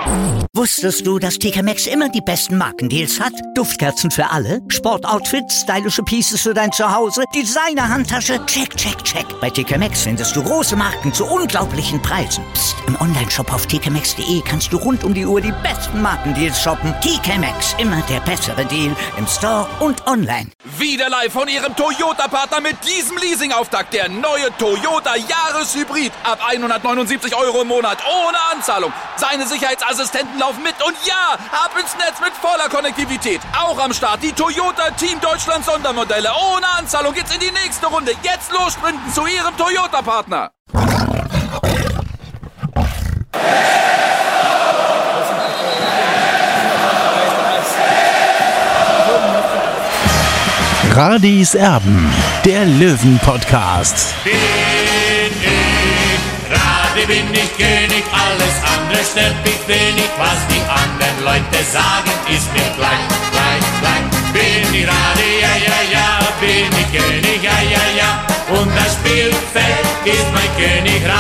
Wusstest du, dass TK Maxx immer die besten Markendeals hat? Duftkerzen für alle, Sportoutfits, stylische Pieces für dein Zuhause, Designer-Handtasche, check, check, check. Bei TK Maxx findest du große Marken zu unglaublichen Preisen. Psst. Im Onlineshop auf tkmaxx.de kannst du rund um die Uhr die besten Markendeals shoppen. TK Maxx, immer der bessere Deal im Store und online. Wieder live von Ihrem Toyota-Partner mit diesem Leasing-Auftakt. Der neue Toyota Jahreshybrid. Ab 179 € im Monat. Ohne Anzahlung. Seine Sicherheitsassistenten laufen mit. Und ja, ab ins Netz mit voller Konnektivität. Auch am Start die Toyota Team Deutschland Sondermodelle. Ohne Anzahlung geht's in die nächste Runde. Jetzt los sprinten zu Ihrem Toyota-Partner. Radis Erben, der Löwen-Podcast. Bin ich König, alles andere stört mich wenig. Was die anderen Leute sagen, ist mir gleich. Bin ich Radi, ja, bin ich König, ja. Und das Spielfeld ist mein Königreich.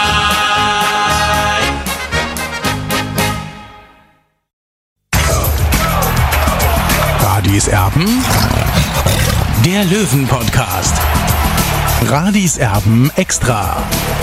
Radis Erben, der Löwen-Podcast. Radis Erben extra.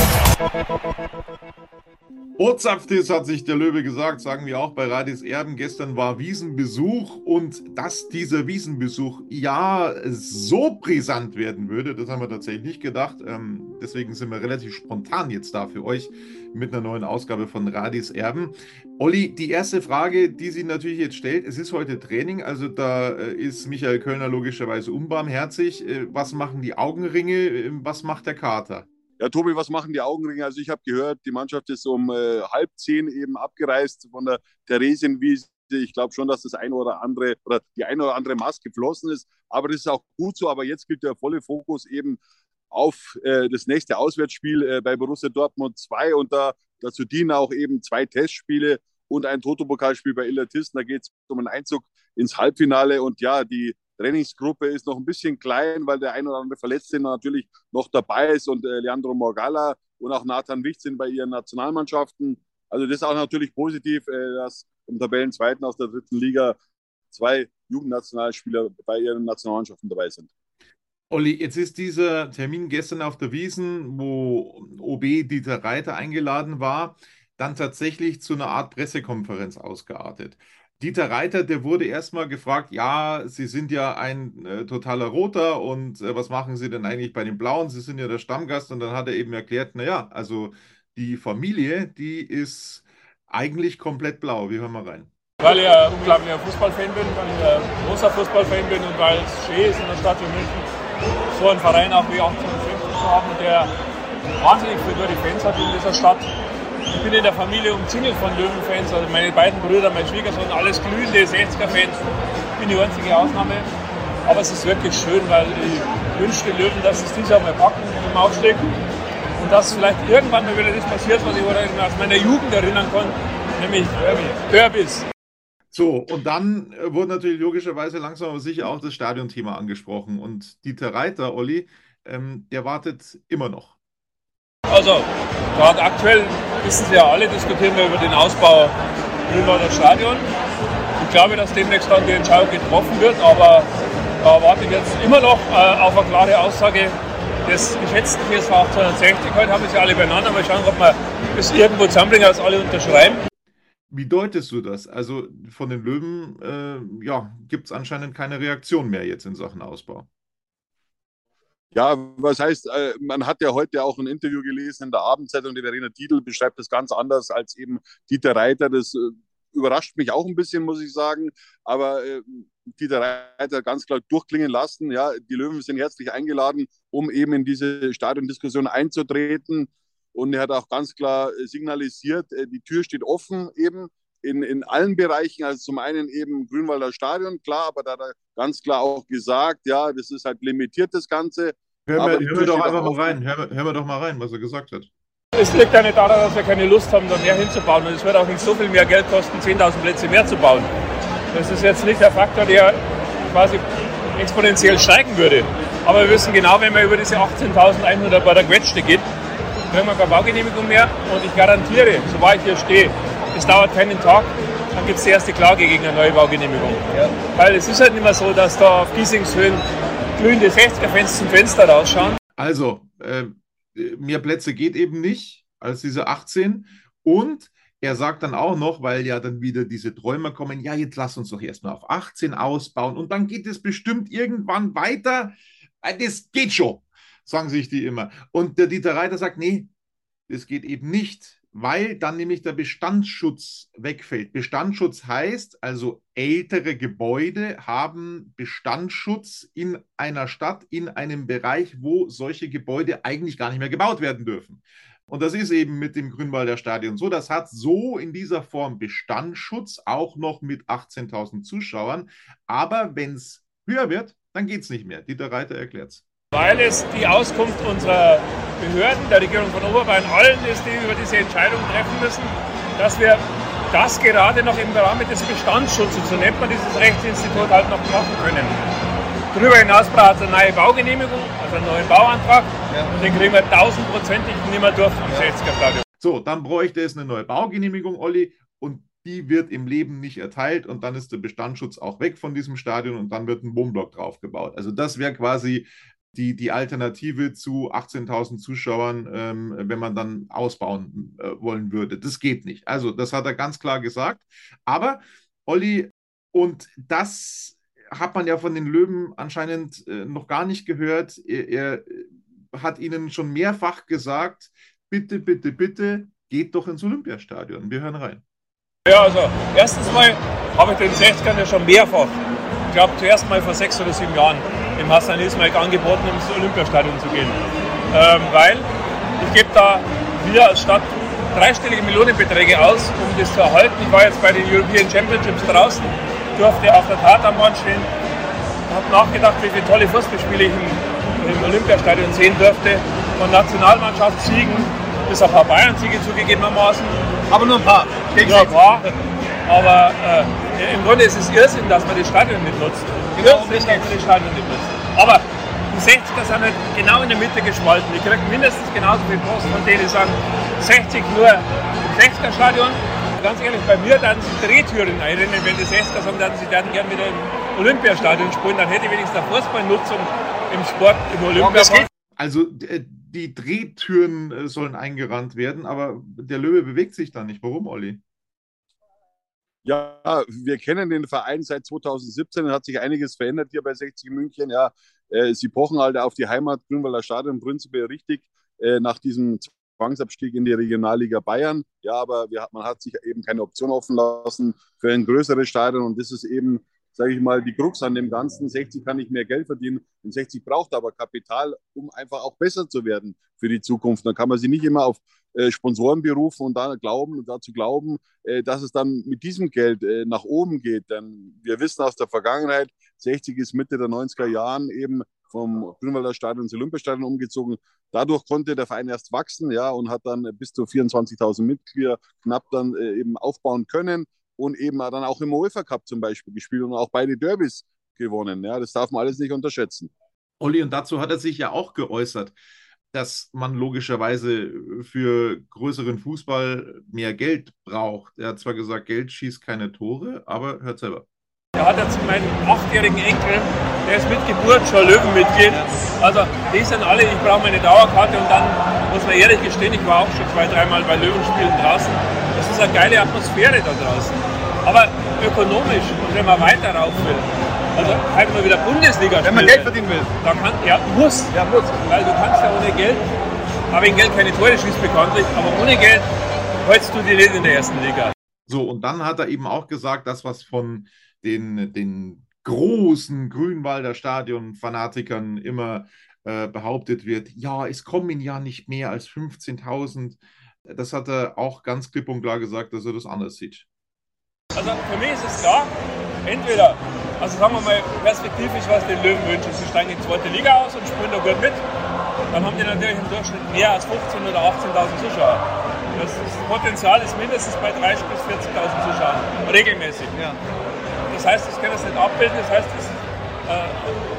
Botschaftes hat sich der Löwe gesagt, sagen wir auch bei Radis Erben. Gestern war Wiesenbesuch und dass dieser Wiesenbesuch ja so brisant werden würde, das haben wir tatsächlich nicht gedacht. Deswegen sind wir relativ spontan jetzt da für euch mit einer neuen Ausgabe von Radis Erben. Olli, die erste Frage, die sich natürlich jetzt stellt, es ist heute Training, also da ist Michael Kölner logischerweise unbarmherzig. Was machen die Augenringe, was macht der Kater? Ja, Tobi, was machen die Augenringe? Also ich habe gehört, die Mannschaft ist um 9:30 eben abgereist von der Theresienwiese. Ich glaube schon, dass das die eine oder andere Maske geflossen ist. Aber das ist auch gut so. Aber jetzt gilt der volle Fokus eben auf das nächste Auswärtsspiel bei Borussia Dortmund 2. Und dazu dienen auch eben 2 Testspiele und ein Toto-Pokalspiel bei Illertissen. Da geht es um einen Einzug ins Halbfinale. Und ja, die Trainingsgruppe ist noch ein bisschen klein, weil der ein oder andere Verletzte natürlich noch dabei ist und Leandro Morgalla und auch Nathan Wicht sind bei ihren Nationalmannschaften. Also das ist auch natürlich positiv, dass im Tabellenzweiten aus der 3. Liga 2 Jugendnationalspieler bei ihren Nationalmannschaften dabei sind. Olli, jetzt ist dieser Termin gestern auf der Wiesn, wo OB Dieter Reiter eingeladen war, dann tatsächlich zu einer Art Pressekonferenz ausgeartet. Dieter Reiter, der wurde erstmal gefragt, ja, Sie sind ja ein totaler Roter und was machen Sie denn eigentlich bei den Blauen? Sie sind ja der Stammgast und dann hat er eben erklärt, naja, also die Familie, die ist eigentlich komplett blau. Wir hören mal rein. Weil ich ein unglaublicher Fußballfan bin, weil ich ein großer Fußballfan bin und weil es schön ist in der Stadt wie München, so einen Verein auch wie 1850 zu haben, der wahnsinnig viele gute Fans hat in dieser Stadt. Ich bin in der Familie umzingelt von Löwenfans, also meine beiden Brüder, mein Schwiegersohn, alles glühende 60er-Fans. Ich bin die einzige Ausnahme. Aber es ist wirklich schön, weil ich wünsche den Löwen, dass es dieses Jahr mal packen im Aufstieg. Und dass vielleicht irgendwann mal wieder das passiert, was ich aus meiner Jugend erinnern kann, nämlich Derbys. So, und dann wurde natürlich logischerweise langsam aber sicher auch das Stadionthema angesprochen. Und Dieter Reiter, Olli, der wartet immer noch. Also, gerade aktuell, wissen Sie ja alle, diskutieren wir über den Ausbau Grünwalder Stadion. Ich glaube, dass demnächst dann die Entscheidung getroffen wird, aber da warte ich jetzt immer noch auf eine klare Aussage des geschätzten TSV 1860. Heute haben wir sie alle beieinander, mal schauen, ob wir es irgendwo zusammenbringen, dass alle unterschreiben. Wie deutest du das? Also von den Löwen gibt es anscheinend keine Reaktion mehr jetzt in Sachen Ausbau. Ja, was heißt, man hat ja heute auch ein Interview gelesen in der Abendzeitung, die Verena Tiedl beschreibt das ganz anders als eben Dieter Reiter. Das überrascht mich auch ein bisschen, muss ich sagen. Aber Dieter Reiter ganz klar durchklingen lassen. Ja, die Löwen sind herzlich eingeladen, um eben in diese Stadiondiskussion einzutreten. Und er hat auch ganz klar signalisiert, die Tür steht offen eben in allen Bereichen. Also zum einen eben Grünwalder Stadion, klar, aber da hat er ganz klar auch gesagt, ja, das ist halt limitiert, das Ganze. Hören wir doch einfach mal rein. Hören wir doch mal rein, was er gesagt hat. Es liegt ja nicht daran, dass wir keine Lust haben, da mehr hinzubauen. Und es wird auch nicht so viel mehr Geld kosten, 10.000 Plätze mehr zu bauen. Das ist jetzt nicht der Faktor, der quasi exponentiell steigen würde. Aber wir wissen genau, wenn man über diese 18.100 bei der Quetschte geht, kriegen wir keine Baugenehmigung mehr. Und ich garantiere, sobald ich hier stehe, es dauert keinen Tag, dann gibt es die erste Klage gegen eine Neubaugenehmigung. Ja. Weil es ist halt nicht mehr so, dass da auf Giesingshöhen glühende 60er-Fans zum Fenster rausschauen. Also, mehr Plätze geht eben nicht als diese 18. Und er sagt dann auch noch, weil ja dann wieder diese Träumer kommen, ja, jetzt lass uns doch erstmal auf 18 ausbauen und dann geht es bestimmt irgendwann weiter. Das geht schon, sagen sich die immer. Und der Dieter Reiter sagt, nee, das geht eben nicht, weil dann nämlich der Bestandsschutz wegfällt. Bestandsschutz heißt also, ältere Gebäude haben Bestandsschutz in einer Stadt, in einem Bereich, wo solche Gebäude eigentlich gar nicht mehr gebaut werden dürfen. Und das ist eben mit dem Grünwalder Stadion so. Das hat so in dieser Form Bestandsschutz, auch noch mit 18.000 Zuschauern. Aber wenn es höher wird, dann geht es nicht mehr. Dieter Reiter erklärt es. Weil es die Auskunft unserer Behörden, der Regierung von Oberbayern, allen ist, die über diese Entscheidung treffen müssen, dass wir das gerade noch im Rahmen des Bestandsschutzes, so nennt man dieses Rechtsinstitut, halt noch machen können. Darüber hinaus braucht es eine neue Baugenehmigung, also einen neuen Bauantrag, und den kriegen wir 1000%ig nicht mehr durch am 60er-Stadion. So, dann bräuchte es eine neue Baugenehmigung, Olli, und die wird im Leben nicht erteilt und dann ist der Bestandsschutz auch weg von diesem Stadion und dann wird ein Wohnblock draufgebaut. Also das wäre quasi die Alternative zu 18.000 Zuschauern, wenn man dann ausbauen wollen würde. Das geht nicht. Also das hat er ganz klar gesagt. Aber, Olli, und das hat man ja von den Löwen anscheinend noch gar nicht gehört. Er hat ihnen schon mehrfach gesagt, bitte, bitte, bitte, geht doch ins Olympiastadion. Wir hören rein. Ja, also erstens mal habe ich den 60ern ja schon mehrfach, ich glaube zuerst mal vor 6 oder 7 Jahren, im Hassan Ismail angeboten, ins Olympiastadion zu gehen. Weil ich gebe da wir als Stadt dreistellige Millionenbeträge aus, um das zu erhalten. Ich war jetzt bei den European Championships draußen, durfte auf der Tatanbahn stehen, habe nachgedacht, wie viele tolle Fußballspiele ich im Olympiastadion sehen durfte. Von Nationalmannschaftssiegen bis auf ein paar Bayern-Siege zugegebenermaßen. Aber nur ein paar. Ja, ein paar. Aber im Grunde ist es Irrsinn, dass man das Stadion nicht nutzt. Irrsinn, dass man das Stadion nicht nutzt. Aber die 60er sind halt genau in der Mitte gespalten. Ich kriege mindestens genauso viel Post von denen, die sagen, 60 nur im 60er-Stadion. Ganz ehrlich, bei mir dann sie Drehtüren einrennen, wenn die 60er sagen, dann sie werden gerne wieder im Olympiastadion spielen, dann hätte ich wenigstens eine Fußballnutzung im Sport, im Olympiastadion. Also die Drehtüren sollen eingerannt werden, aber der Löwe bewegt sich da nicht. Warum, Olli? Ja, wir kennen den Verein seit 2017, hat sich einiges verändert hier bei 60 München. Ja, sie pochen halt auf die Heimat, Grünwalder Stadion, prinzipiell richtig, nach diesem Zwangsabstieg in die Regionalliga Bayern. Ja, aber man hat sich eben keine Option offen lassen für ein größeres Stadion und das ist eben, sage ich mal, die Krux an dem Ganzen. 60 kann nicht mehr Geld verdienen und 60 braucht aber Kapital, um einfach auch besser zu werden für die Zukunft. Da kann man sich nicht immer auf Sponsoren berufen und dazu glauben, dass es dann mit diesem Geld nach oben geht. Denn wir wissen aus der Vergangenheit, 60 ist Mitte der 90er Jahren eben vom Grünwalder Stadion ins Olympiastadion umgezogen. Dadurch konnte der Verein erst wachsen, ja, und hat dann bis zu 24.000 Mitglieder knapp dann eben aufbauen können und eben dann auch im UEFA Cup zum Beispiel gespielt und auch beide Derbys gewonnen. Ja, das darf man alles nicht unterschätzen. Olli, und dazu hat er sich ja auch geäußert, dass man logischerweise für größeren Fußball mehr Geld braucht. Er hat zwar gesagt, Geld schießt keine Tore, aber hört selber. Er hat jetzt meinen 8-jährigen Enkel, der ist mit Geburt schon Löwenmitglied. Also die sind alle, ich brauche meine Dauerkarte und dann muss man ehrlich gestehen, ich war auch schon 2-3 Mal bei Löwenspielen draußen. Das ist eine geile Atmosphäre da draußen. Aber ökonomisch, und wenn man weiter rauf will, also halt mal wieder Bundesliga spielen. Wenn man Geld verdienen will. Dann muss. Weil du kannst ja ohne Geld, aber in Geld keine Tore schießt bekanntlich, aber ohne Geld hältst du die nicht in der ersten Liga. So, und dann hat er eben auch gesagt, das, was von den großen Grünwalder Stadion-Fanatikern immer behauptet wird, ja, es kommen ja nicht mehr als 15.000. Das hat er auch ganz klipp und klar gesagt, dass er das anders sieht. Also für mich ist es klar, entweder, also sagen wir mal perspektivisch, was den Löwen wünschen, sie steigen in die zweite Liga aus und spielen da gut mit, dann haben die natürlich im Durchschnitt mehr als 15.000 oder 18.000 Zuschauer. Das Potenzial ist mindestens bei 30.000 bis 40.000 Zuschauern, regelmäßig. Ja. Das heißt, das können das nicht abbilden, das heißt, das ist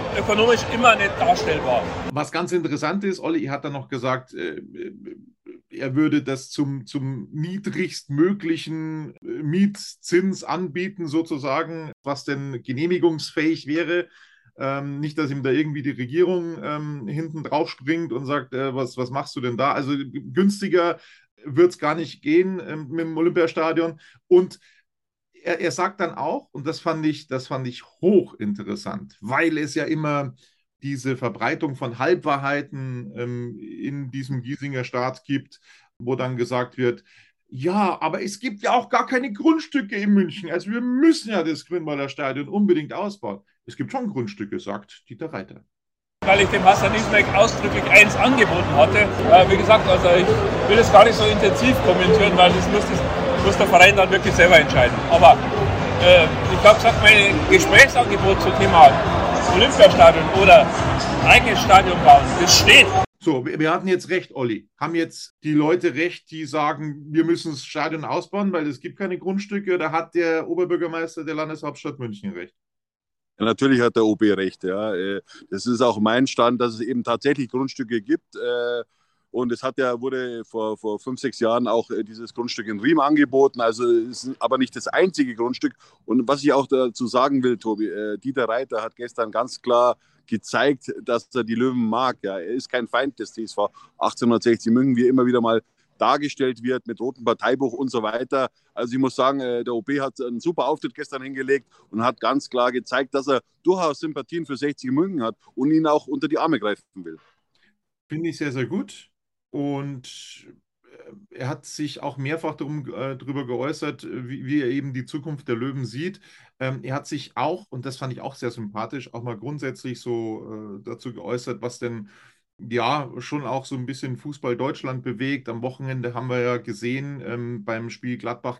ökonomisch immer nicht darstellbar. Was ganz interessant ist, Olli hat dann noch gesagt, er würde das zum niedrigstmöglichen Mietzins anbieten, sozusagen, was denn genehmigungsfähig wäre. Nicht, dass ihm da irgendwie die Regierung hinten drauf springt und sagt, was machst du denn da? Also günstiger wird es gar nicht gehen mit dem Olympiastadion. Und er sagt dann auch, und das fand ich hochinteressant, weil es ja immer diese Verbreitung von Halbwahrheiten in diesem Giesinger Staat gibt, wo dann gesagt wird, ja, aber es gibt ja auch gar keine Grundstücke in München. Also wir müssen ja das Grünwalder Stadion unbedingt ausbauen. Es gibt schon Grundstücke, sagt Dieter Reiter. Weil ich dem Hassan Ismail ausdrücklich eins angeboten hatte. Wie gesagt, also ich will es gar nicht so intensiv kommentieren, weil das muss der Verein dann wirklich selber entscheiden. Aber ich habe gesagt, mein Gesprächsangebot zum Thema Olympiastadion oder eigenes Stadion bauen, das steht. So, wir hatten jetzt recht, Olli. Haben jetzt die Leute recht, die sagen, wir müssen das Stadion ausbauen, weil es gibt keine Grundstücke, oder hat der Oberbürgermeister der Landeshauptstadt München recht? Ja, natürlich hat der OB recht. Ja. Das ist auch mein Stand, dass es eben tatsächlich Grundstücke gibt. Und es wurde vor 5, 6 Jahren auch dieses Grundstück in Riem angeboten. Also es ist aber nicht das einzige Grundstück. Und was ich auch dazu sagen will, Tobi, Dieter Reiter hat gestern ganz klar gezeigt, dass er die Löwen mag. Ja. Er ist kein Feind des TSV 1860 München, wie immer wieder mal dargestellt wird mit rotem Parteibuch und so weiter. Also ich muss sagen, der OB hat einen super Auftritt gestern hingelegt und hat ganz klar gezeigt, dass er durchaus Sympathien für 60 München hat und ihn auch unter die Arme greifen will. Finde ich sehr, sehr gut. Und er hat sich auch mehrfach darüber geäußert, wie er eben die Zukunft der Löwen sieht. Er hat sich auch, und das fand ich auch sehr sympathisch, auch mal grundsätzlich so dazu geäußert, was denn ja schon auch so ein bisschen Fußball Deutschland bewegt. Am Wochenende haben wir ja gesehen beim Spiel Gladbach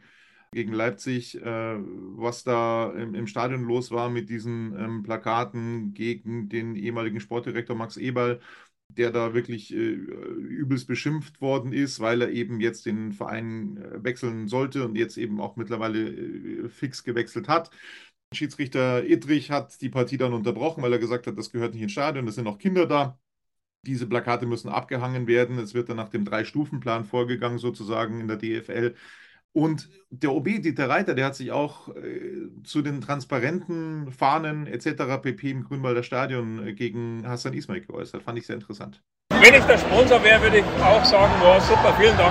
gegen Leipzig, was da im Stadion los war mit diesen Plakaten gegen den ehemaligen Sportdirektor Max Eberl, der da wirklich übelst beschimpft worden ist, weil er eben jetzt den Verein wechseln sollte und jetzt eben auch mittlerweile fix gewechselt hat. Schiedsrichter Ittrich hat die Partie dann unterbrochen, weil er gesagt hat, das gehört nicht ins Stadion, es sind noch Kinder da. Diese Plakate müssen abgehangen werden. Es wird dann nach dem 3-Stufen-Plan vorgegangen, sozusagen in der DFL. Und der OB, Dieter Reiter, der hat sich auch zu den transparenten Fahnen etc. pp. Im Grünwalder Stadion gegen Hassan Ismail geäußert. Fand ich sehr interessant. Wenn ich der Sponsor wäre, würde ich auch sagen, wow, super, vielen Dank.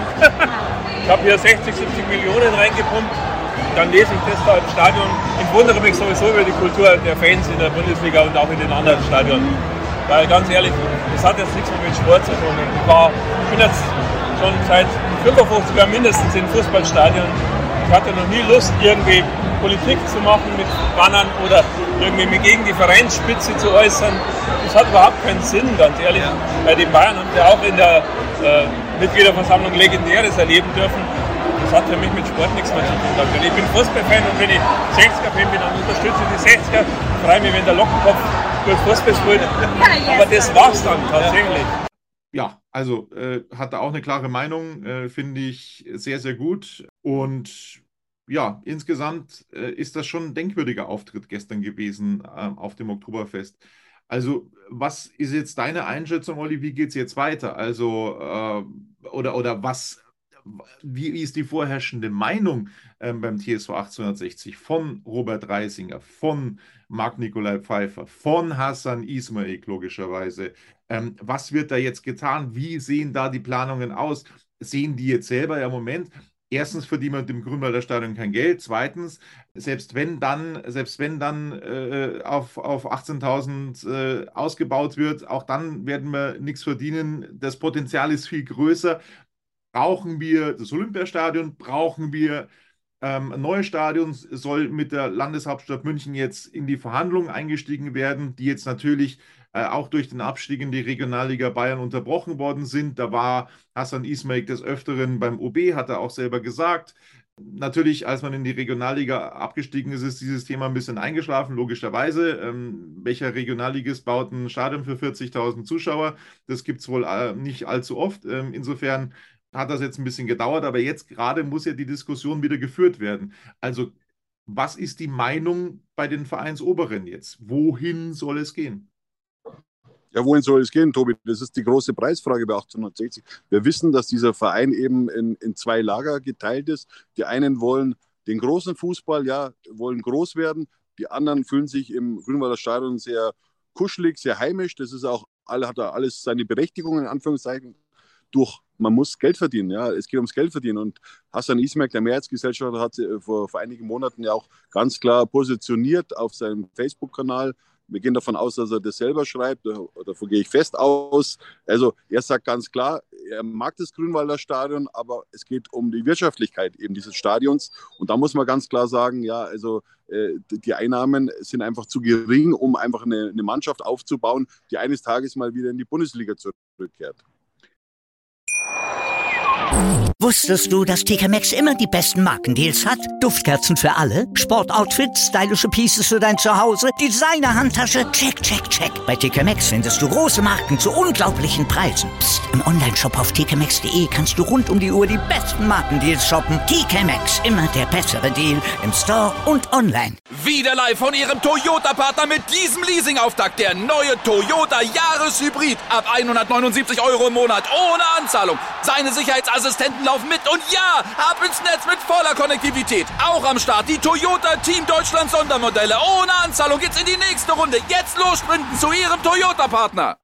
Ich habe hier 60, 70 Millionen reingepumpt. Dann lese ich das da im Stadion. Ich wundere mich sowieso über die Kultur der Fans in der Bundesliga und auch in den anderen Stadionen. Weil ganz ehrlich, das hat jetzt nichts mehr mit Sport zu tun. Ich bin jetzt schon seit 55 Jahren mindestens in Fußballstadien. Ich hatte noch nie Lust, irgendwie Politik zu machen mit Bannern oder irgendwie mich gegen die Vereinsspitze zu äußern. Das hat überhaupt keinen Sinn, ganz ehrlich. Bei den Bayern haben wir auch in der Mitgliederversammlung Legendäres erleben dürfen. Das hat für mich mit Sport nichts mehr zu tun. Ich bin Fußballfan und wenn ich 60er-Fan bin, dann unterstütze ich die 60er. Ich freue mich, wenn der Lockenkopf gut Fußball spielt. Aber das war's dann tatsächlich. Ja, also hat er auch eine klare Meinung, finde ich sehr, sehr gut. Und ja, insgesamt ist das schon ein denkwürdiger Auftritt gestern gewesen auf dem Oktoberfest. Also, was ist jetzt deine Einschätzung, Olli? Wie geht es jetzt weiter? Also, oder was, wie ist die vorherrschende Meinung beim TSV 1860 von Robert Reisinger, von Marc-Nikolai Pfeiffer, von Hassan Ismail logischerweise? Was wird da jetzt getan? Wie sehen da die Planungen aus? Sehen die jetzt selber im Moment? Erstens verdient man mit dem Grünwalder Stadion kein Geld. Zweitens, selbst wenn dann auf 18.000 ausgebaut wird, auch dann werden wir nichts verdienen. Das Potenzial ist viel größer. Brauchen wir das Olympiastadion? Brauchen wir ein neues Stadion? Soll mit der Landeshauptstadt München jetzt in die Verhandlungen eingestiegen werden, die jetzt natürlich auch durch den Abstieg in die Regionalliga Bayern unterbrochen worden sind. Da war Hassan Ismail des Öfteren beim OB, hat er auch selber gesagt. Natürlich, als man in die Regionalliga abgestiegen ist, ist dieses Thema ein bisschen eingeschlafen, logischerweise. Welcher Regionalligist baut ein Stadion für 40.000 Zuschauer? Das gibt es wohl nicht allzu oft. Insofern hat das jetzt ein bisschen gedauert, aber jetzt gerade muss ja die Diskussion wieder geführt werden. Also, was ist die Meinung bei den Vereinsoberen jetzt? Wohin soll es gehen? Ja, wohin soll es gehen, Tobi? Das ist die große Preisfrage bei 1860. Wir wissen, dass dieser Verein eben in zwei Lager geteilt ist. Die einen wollen den großen Fußball, ja, wollen groß werden. Die anderen fühlen sich im Grünwalder Stadion sehr kuschelig, sehr heimisch. Das ist auch, hat da alles seine Berechtigung, in Anführungszeichen. Man muss Geld verdienen, ja, es geht ums Geld verdienen. Und Hassan Ismail, der Mehrheitsgesellschafter, hat sich vor einigen Monaten ja auch ganz klar positioniert auf seinem Facebook-Kanal. Wir gehen davon aus, dass er das selber schreibt, davon gehe ich fest aus. Also er sagt ganz klar, er mag das Grünwalder Stadion, aber es geht um die Wirtschaftlichkeit eben dieses Stadions. Und da muss man ganz klar sagen, ja, also die Einnahmen sind einfach zu gering, um einfach eine Mannschaft aufzubauen, die eines Tages mal wieder in die Bundesliga zurückkehrt. Wusstest du, dass TK Maxx immer die besten Markendeals hat? Duftkerzen für alle, Sportoutfits, stylische Pieces für dein Zuhause, Designer-Handtasche, check, check, check. Bei TK Maxx findest du große Marken zu unglaublichen Preisen. Psst. Im Onlineshop auf tkmaxx.de kannst du rund um die Uhr die besten Markendeals shoppen. TK Maxx, immer der bessere Deal im Store und online. Wieder live von Ihrem Toyota-Partner mit diesem Leasing-Auftakt. Der neue Toyota Jahreshybrid. Ab 179 € im Monat. Ohne Anzahlung. Seine Sicherheitsassistenten laufen mit. Und ja, ab ins Netz mit voller Konnektivität. Auch am Start die Toyota Team Deutschland Sondermodelle. Ohne Anzahlung geht's in die nächste Runde. Jetzt los sprinten zu Ihrem Toyota-Partner.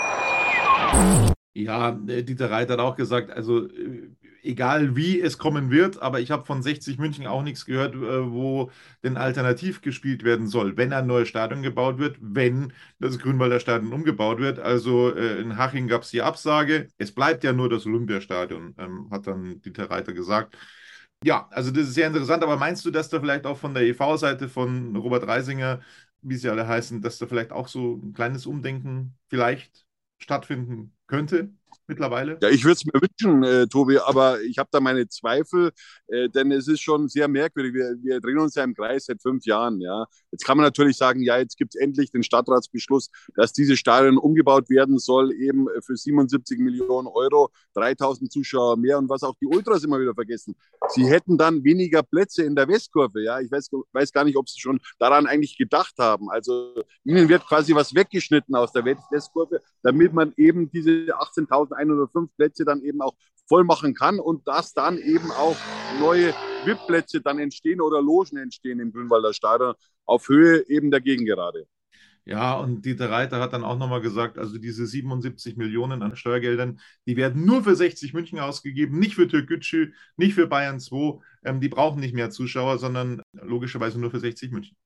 Ja, Dieter Reiter hat auch gesagt, also egal wie es kommen wird, aber ich habe von 60 München auch nichts gehört, wo denn alternativ gespielt werden soll, wenn ein neues Stadion gebaut wird, wenn das Grünwalder Stadion umgebaut wird. Also in Haching gab es die Absage, es bleibt ja nur das Olympiastadion, hat dann Dieter Reiter gesagt. Ja, also das ist sehr interessant, aber meinst du, dass da vielleicht auch von der EV-Seite von Robert Reisinger, wie sie alle heißen, dass da vielleicht auch so ein kleines Umdenken vielleicht stattfinden könnte mittlerweile? Ja, ich würde es mir wünschen, Tobi, aber ich habe da meine Zweifel, denn es ist schon sehr merkwürdig. Wir drehen uns ja im Kreis seit 5 Jahren. Ja. Jetzt kann man natürlich sagen, ja, jetzt gibt es endlich den Stadtratsbeschluss, dass dieses Stadion umgebaut werden soll, eben für 77 Millionen Euro, 3000 Zuschauer mehr und was auch die Ultras immer wieder vergessen. Sie hätten dann weniger Plätze in der Westkurve. Ja. Ich weiß gar nicht, ob sie schon daran eigentlich gedacht haben. Also ihnen wird quasi was weggeschnitten aus der Westkurve, damit man eben diese 18.105 Plätze dann eben auch voll machen kann und dass dann eben auch neue VIP-Plätze dann entstehen oder Logen entstehen im Grünwalder Stadion auf Höhe eben der Gegengerade. Ja, und Dieter Reiter hat dann auch nochmal gesagt, also diese 77 Millionen an Steuergeldern, die werden nur für 60 München ausgegeben, nicht für Türkgücü, nicht für Bayern 2. Die brauchen nicht mehr Zuschauer, sondern logischerweise nur für 60 München.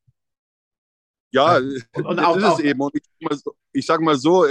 Ja, und das auch, ist es eben. Und ich sage mal so,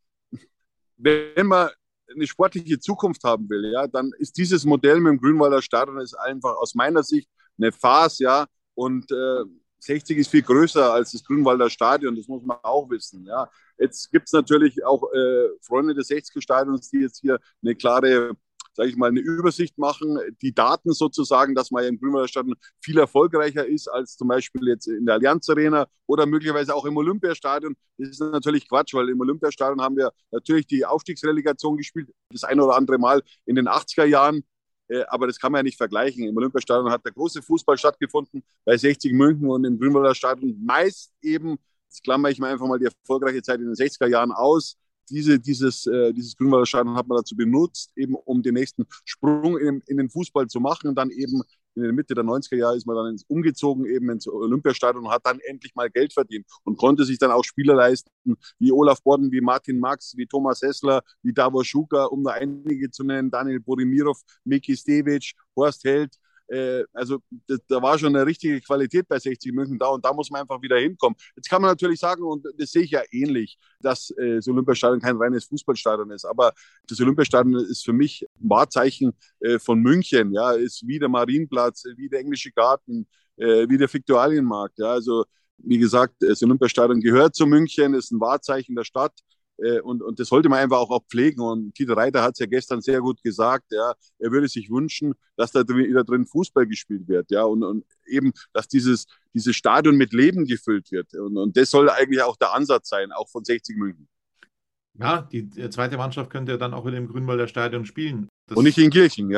wenn man eine sportliche Zukunft haben will, ja, dann ist dieses Modell mit dem Grünwalder Stadion ist einfach aus meiner Sicht eine Farce, ja, und 60 ist viel größer als das Grünwalder Stadion, das muss man auch wissen, ja. Jetzt gibt es natürlich auch Freunde des 60er-Stadions, die jetzt hier eine klare, sage ich mal, eine Übersicht machen, die Daten sozusagen, dass man ja im Grünwalder Stadion viel erfolgreicher ist als zum Beispiel jetzt in der Allianz Arena oder möglicherweise auch im Olympiastadion. Das ist natürlich Quatsch, weil im Olympiastadion haben wir natürlich die Aufstiegsrelegation gespielt, das ein oder andere Mal in den 80er Jahren. Aber das kann man ja nicht vergleichen. Im Olympiastadion hat der große Fußball stattgefunden, bei 60 München und im Grünwalder Stadion meist eben, jetzt klammere ich mir einfach mal die erfolgreiche Zeit in den 60er Jahren aus, dieses Grünwalder Stadion hat man dazu benutzt, eben um den nächsten Sprung in den Fußball zu machen. Und dann eben in der Mitte der 90er Jahre ist man dann umgezogen eben ins Olympiastadion und hat dann endlich mal Geld verdient und konnte sich dann auch Spieler leisten, wie Olaf Borden, wie Martin Max, wie Thomas Hessler, wie Davor Schuka, um nur einige zu nennen, Daniel Borimirov, Miki Stevic, Horst Held. Also da war schon eine richtige Qualität bei 60 München da und da muss man einfach wieder hinkommen. Jetzt kann man natürlich sagen, und das sehe ich ja ähnlich, dass das Olympiastadion kein reines Fußballstadion ist, aber das Olympiastadion ist für mich ein Wahrzeichen von München, ja, ist wie der Marienplatz, wie der Englische Garten, wie der Viktualienmarkt, ja, also wie gesagt, das Olympiastadion gehört zu München, ist ein Wahrzeichen der Stadt. Und das sollte man einfach auch pflegen. Und Dieter Reiter hat es ja gestern sehr gut gesagt, ja, er würde sich wünschen, dass da wieder drin Fußball gespielt wird, ja, und eben, dass dieses Stadion mit Leben gefüllt wird. Und das soll eigentlich auch der Ansatz sein, auch von 60 München. Ja, die zweite Mannschaft könnte ja dann auch wieder im Grünwalder Stadion spielen. Und nicht in Kirchen, ja.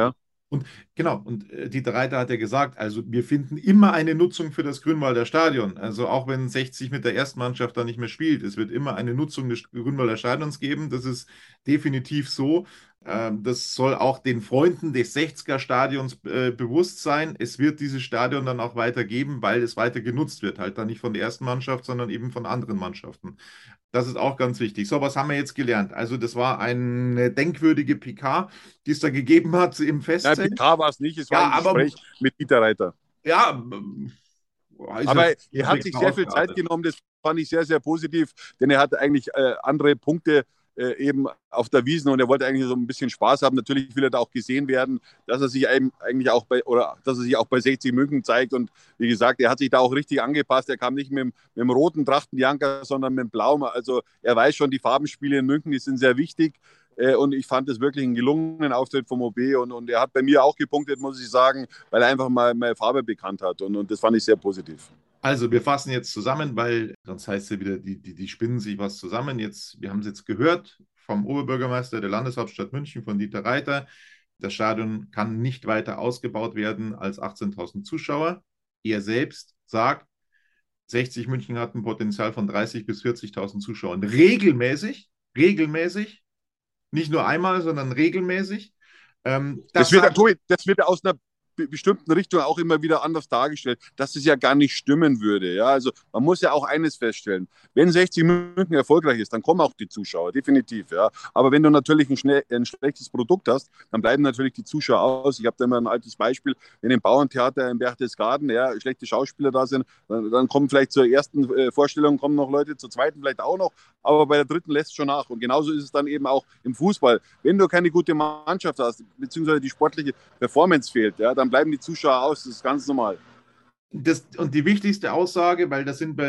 Und genau, und Dieter Reiter hat ja gesagt, also wir finden immer eine Nutzung für das Grünwalder Stadion. Also auch wenn 60 mit der ersten Mannschaft da nicht mehr spielt, es wird immer eine Nutzung des Grünwalder Stadions geben. Das ist definitiv so. Das soll auch den Freunden des 60er Stadions bewusst sein. Es wird dieses Stadion dann auch weiter geben, weil es weiter genutzt wird. Halt dann nicht von der ersten Mannschaft, sondern eben von anderen Mannschaften. Das ist auch ganz wichtig. So, was haben wir jetzt gelernt? Also, das war eine denkwürdige PK, die es da gegeben hat im Nein, Festzelt. PK war es nicht, es war Ja, ein aber Gespräch mit Dieter Reiter. ja, ist Aber jetzt er hat sich sehr viel ausgeartet. Zeit genommen, das fand ich sehr, sehr positiv, denn er hat eigentlich andere Punkte eben auf der Wiesn und er wollte eigentlich so ein bisschen Spaß haben. Natürlich will er da auch gesehen werden, dass er sich eigentlich auch dass er sich auch bei 60 München zeigt und wie gesagt, er hat sich da auch richtig angepasst. Er kam nicht mit dem roten Trachtenjanker, sondern mit dem blauen. Also er weiß schon, die Farbenspiele in München, die sind sehr wichtig. Und ich fand es wirklich einen gelungenen Auftritt vom OB und er hat bei mir auch gepunktet, muss ich sagen, weil er einfach mal meine Farbe bekannt hat und das fand ich sehr positiv. Also, wir fassen jetzt zusammen, weil sonst heißt es ja wieder, die spinnen sich was zusammen. Wir haben es jetzt gehört vom Oberbürgermeister der Landeshauptstadt München, von Dieter Reiter. Das Stadion kann nicht weiter ausgebaut werden als 18.000 Zuschauer. Er selbst sagt, 60 München hat ein Potenzial von 30.000 bis 40.000 Zuschauern. Regelmäßig, nicht nur einmal, sondern regelmäßig. Das wird aus einer bestimmten Richtung auch immer wieder anders dargestellt, dass es ja gar nicht stimmen würde. Ja? Also man muss ja auch eines feststellen, wenn 60 München erfolgreich ist, dann kommen auch die Zuschauer, definitiv. Ja? Aber wenn du natürlich ein schlechtes Produkt hast, dann bleiben natürlich die Zuschauer aus. Ich habe da immer ein altes Beispiel, wenn im Bauerntheater in Berchtesgaden schlechte Schauspieler da sind, dann kommen vielleicht zur ersten Vorstellung kommen noch Leute, zur zweiten vielleicht auch noch, aber bei der dritten lässt es schon nach. Und genauso ist es dann eben auch im Fußball. Wenn du keine gute Mannschaft hast, beziehungsweise die sportliche Performance fehlt, ja, dann bleiben die Zuschauer aus, das ist ganz normal. Und die wichtigste Aussage, weil das sind wir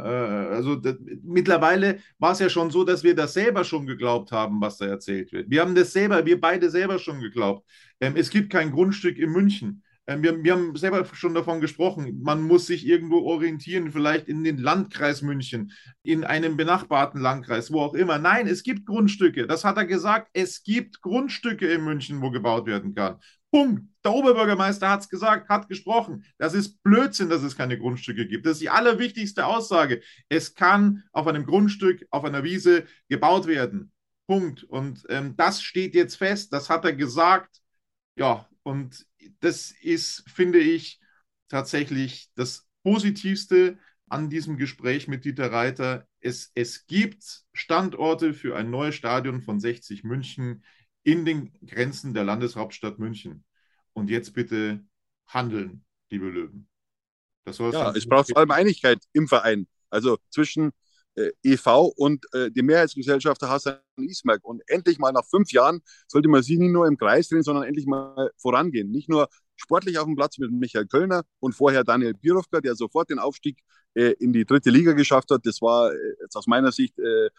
ja, mittlerweile war es ja schon so, dass wir das selber schon geglaubt haben, was da erzählt wird. Wir beide selber schon geglaubt. Es gibt kein Grundstück in München. Wir haben selber schon davon gesprochen, man muss sich irgendwo orientieren, vielleicht in den Landkreis München, in einem benachbarten Landkreis, wo auch immer. Nein, es gibt Grundstücke. Das hat er gesagt. Es gibt Grundstücke in München, wo gebaut werden kann. Punkt. Der Oberbürgermeister hat es gesagt, hat gesprochen. Das ist Blödsinn, dass es keine Grundstücke gibt. Das ist die allerwichtigste Aussage. Es kann auf einem Grundstück, auf einer Wiese gebaut werden. Punkt. Und das steht jetzt fest. Das hat er gesagt. Ja, und das ist, finde ich, tatsächlich das Positivste an diesem Gespräch mit Dieter Reiter. Es gibt Standorte für ein neues Stadion von 60 München in den Grenzen der Landeshauptstadt München. Und jetzt bitte handeln, liebe Löwen. Es braucht vor allem Einigkeit im Verein, also zwischen e.V. und dem Mehrheitsgesellschafter Hasan Ismail. Und endlich mal nach 5 Jahren sollte man sich nicht nur im Kreis drehen, sondern endlich mal vorangehen. Nicht nur sportlich auf dem Platz mit Michael Kölner und vorher Daniel Birovka, der sofort den Aufstieg in die 3. Liga geschafft hat. Das war jetzt aus meiner Sicht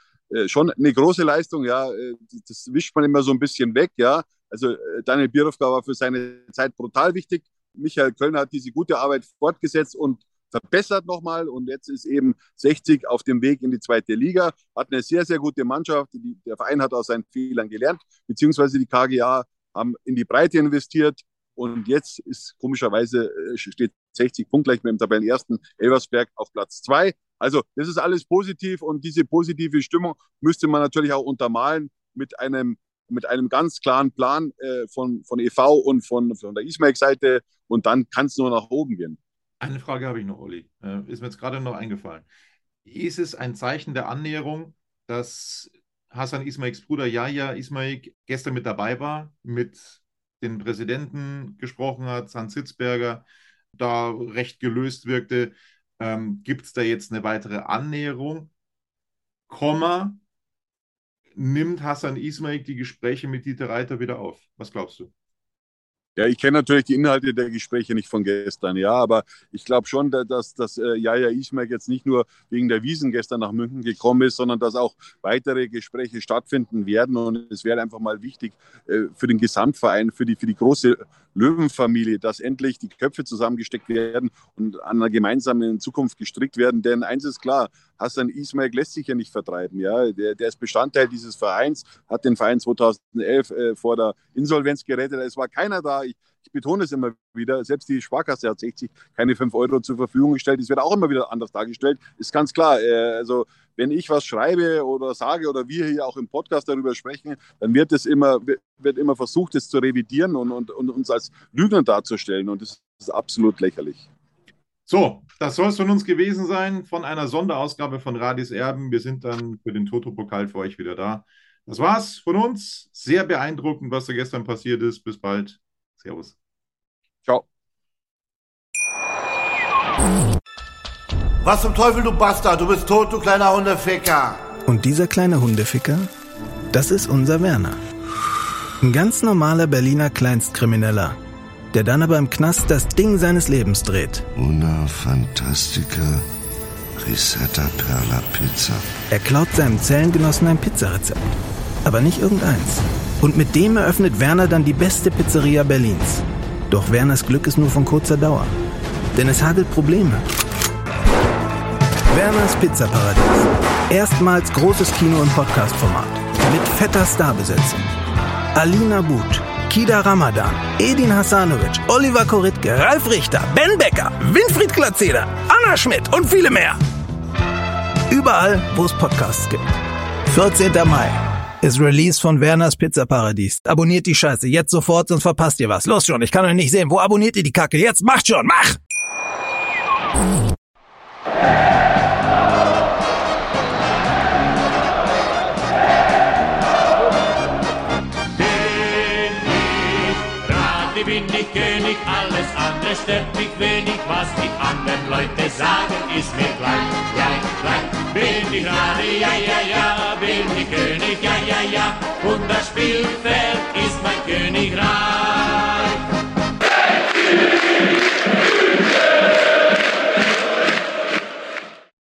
schon eine große Leistung. Ja, das wischt man immer so ein bisschen weg. Ja, also Daniel Birovka war für seine Zeit brutal wichtig. Michael Kölner hat diese gute Arbeit fortgesetzt und verbessert nochmal und jetzt ist eben 60 auf dem Weg in die 2. Liga, hat eine sehr, sehr gute Mannschaft, der Verein hat aus seinen Fehlern gelernt, beziehungsweise die KGA haben in die Breite investiert und jetzt ist komischerweise steht 60 punktgleich mit dem Tabellenersten Elversberg auf Platz 2. Also das ist alles positiv und diese positive Stimmung müsste man natürlich auch untermalen mit einem ganz klaren Plan von e.V. und von der Ismail-Seite und dann kann es nur nach oben gehen. Eine Frage habe ich noch, Olli. Ist mir jetzt gerade noch eingefallen. Ist es ein Zeichen der Annäherung, dass Hasan Ismails Bruder Yahya Ismail gestern mit dabei war, mit den Präsidenten gesprochen hat, Hans Hitzberger, da recht gelöst wirkte? Gibt es da jetzt eine weitere Annäherung? Nimmt Hasan Ismail die Gespräche mit Dieter Reiter wieder auf? Was glaubst du? Ja, ich kenne natürlich die Inhalte der Gespräche nicht von gestern, ja, aber ich glaube schon, dass Yahya Ismail jetzt nicht nur wegen der Wiesn gestern nach München gekommen ist, sondern dass auch weitere Gespräche stattfinden werden und es wäre einfach mal wichtig für den Gesamtverein, für die große Löwenfamilie, dass endlich die Köpfe zusammengesteckt werden und an einer gemeinsamen Zukunft gestrickt werden, denn eins ist klar, Hassan Ismail lässt sich ja nicht vertreiben. Ja? Der ist Bestandteil dieses Vereins, hat den Verein 2011 vor der Insolvenz gerettet. Es war keiner da. Ich betone es immer wieder, selbst die Sparkasse hat 60 keine 5 Euro zur Verfügung gestellt. Das wird auch immer wieder anders dargestellt. Ist ganz klar. Also wenn ich was schreibe oder sage oder wir hier auch im Podcast darüber sprechen, dann wird immer versucht, es zu revidieren und uns als Lügner darzustellen. Und das ist absolut lächerlich. So, das soll es von uns gewesen sein, von einer Sonderausgabe von Radis Erben. Wir sind dann für den Toto-Pokal für euch wieder da. Das war's von uns. Sehr beeindruckend, was da gestern passiert ist. Bis bald. Servus. Ciao. Was zum Teufel, du Bastard? Du bist tot, du kleiner Hundeficker. Und dieser kleine Hundeficker, das ist unser Werner. Ein ganz normaler Berliner Kleinstkrimineller, der dann aber im Knast das Ding seines Lebens dreht. Una Fantastica Risetta Perla Pizza. Er klaut seinem Zellengenossen ein Pizzarezept. Aber nicht irgendeins. Und mit dem eröffnet Werner dann die beste Pizzeria Berlins. Doch Werners Glück ist nur von kurzer Dauer. Denn es hagelt Probleme. Werners Pizzaparadies. Erstmals großes Kino- und Podcast-Format. Mit fetter Starbesetzung. Alina But, Kida Ramadan, Edin Hasanovic, Oliver Koritke, Ralf Richter, Ben Becker, Winfried Glatzeder, Anna Schmidt und viele mehr. Überall, wo es Podcasts gibt. 14. Mai ist Release von Werners Pizzaparadies. Abonniert die Scheiße jetzt sofort, sonst verpasst ihr was. Los schon, ich kann euch nicht sehen. Wo abonniert ihr die Kacke? Jetzt macht schon, mach! Bin ich König, alles andere stört mich wenig, was die anderen Leute sagen, ist mir gleich. Bin ich Radi, ja, bin ich König, ja, und das Spielfeld ist mein Königreich.